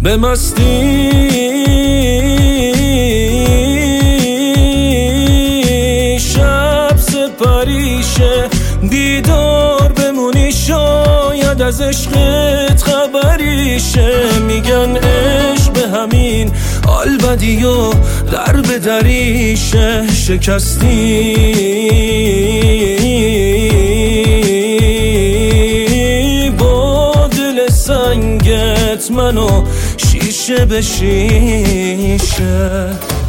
به مستی شب سپریشه، بیدار بمونی شاید از عشقت خبریشه. میگن عشق به همین حال بدی و در به دریشه. شکستی با دل سنگت منو شیشه به شیشه.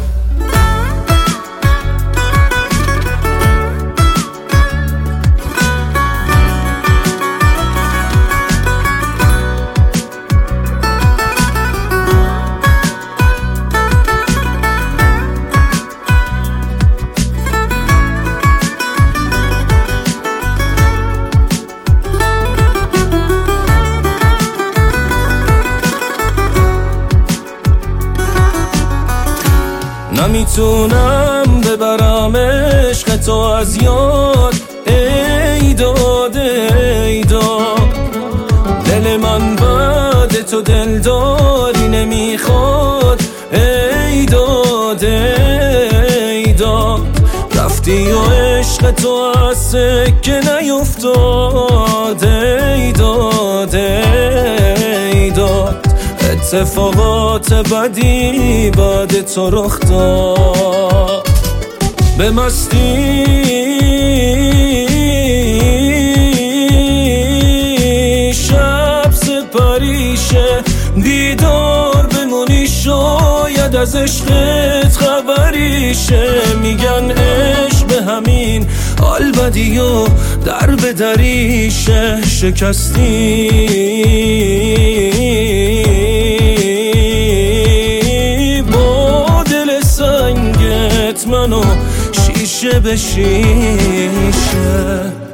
نمیتونم ببرم عشق تو از یاد، ای داد ای داد. دل من بعد تو دلداری نمیخواد، ای داد ای داد. رفتی و عشق تو از سکه نیفتاد، ای داد ای داد. اتفاقات بدی بعد تو رخ داد. به مستی شب سپریشه، بیدار بمونی شاید از عشقت خبریشه. میگن عشق به همین حال بدی و در به دریشه. شکستی منو شیشه به شیشه.